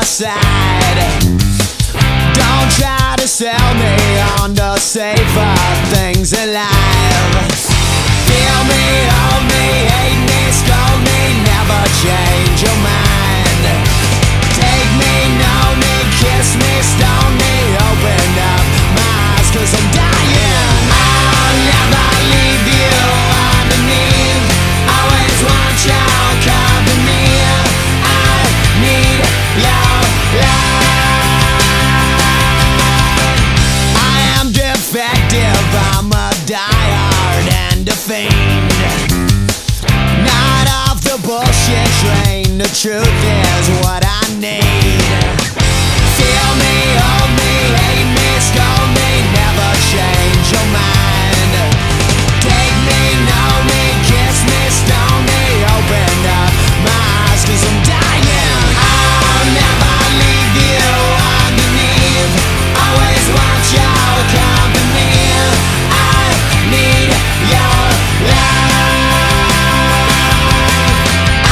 side. Don't try to sell me on the safer things in life. Feel me, hold me, hate me, scold me, never change your mind.